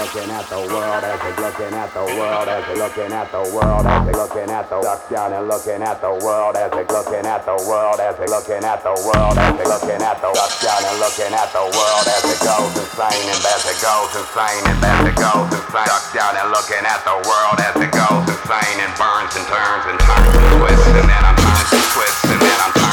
looking at the world, as they looking at the world, as they looking at the world, as they looking at the duck down and looking at the world, as they looking at the world, as they looking at the world, as they looking at the duck down and looking at the world, as it goes insane and as it goes insane and as it goes insane. Duck down and looking at the world as it goes insane and burns and turns and turns and twists and then I'm turns and twists and then I'm